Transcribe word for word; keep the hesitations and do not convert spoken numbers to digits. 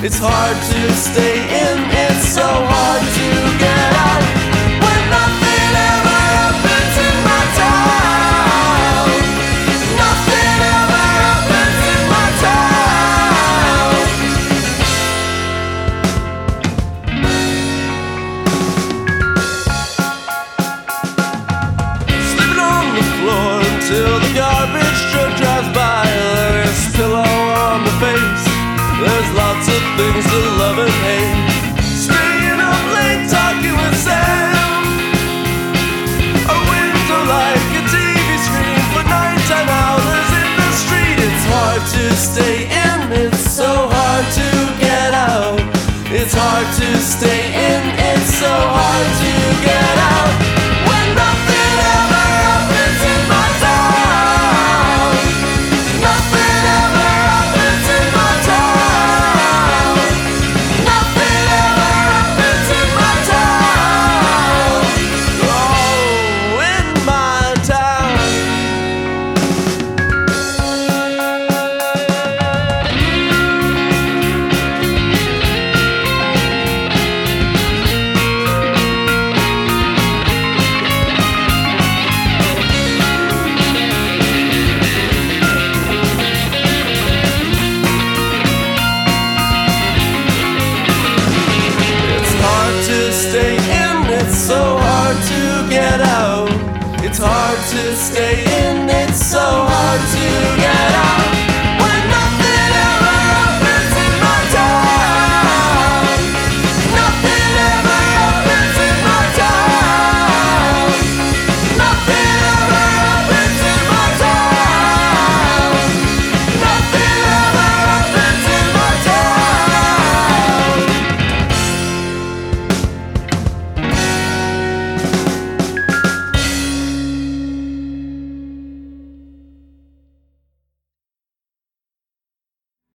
It's hard to stay in, it's so hard to get out. When nothing ever happens in my town, nothing ever happens in my town. Sleeping on the floor until the garbage truck drives by. There is pillow on the face, there's lots of things to love and hate. Staying up late talking with Sam. A window like a T V screen for nighttime howlers in the street. It's hard to stay in, it's so hard to get out. It's hard to stay in, it's so hard to get out. When nothing ever happens in my town, nothing ever happens in my town. Nothing ever happens in my town. Oh, in my town. It's hard to stay in, it's so hard to get out. It's hard to stay in.